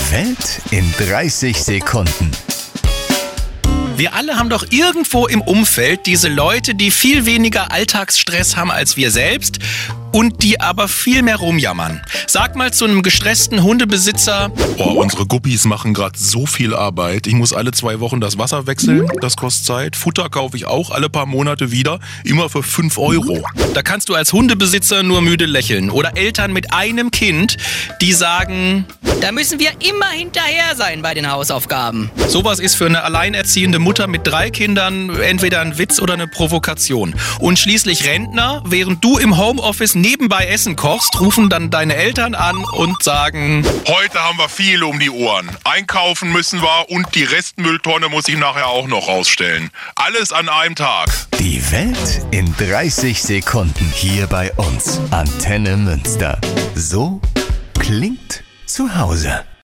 Welt in 30 Sekunden. Wir alle haben doch irgendwo im Umfeld diese Leute, die viel weniger Alltagsstress haben als wir selbst und die aber viel mehr rumjammern. Sag mal zu einem gestressten Hundebesitzer: Unsere Guppies machen gerade so viel Arbeit. Ich muss alle 2 Wochen das Wasser wechseln, das kostet Zeit. Futter kaufe ich auch alle paar Monate wieder, immer für 5 Euro. Da kannst du als Hundebesitzer nur müde lächeln. Oder Eltern mit einem Kind, die sagen: Da müssen wir immer hinterher sein bei den Hausaufgaben. Sowas ist für eine alleinerziehende Mutter mit 3 Kindern entweder ein Witz oder eine Provokation. Und schließlich Rentner, während du im Homeoffice nebenbei Essen kochst, rufen dann deine Eltern an und sagen: Heute haben wir viel um die Ohren. Einkaufen müssen wir und die Restmülltonne muss ich nachher auch noch rausstellen. Alles an einem Tag. Die Welt in 30 Sekunden hier bei uns. Antenne Münster. So klingt zu Hause.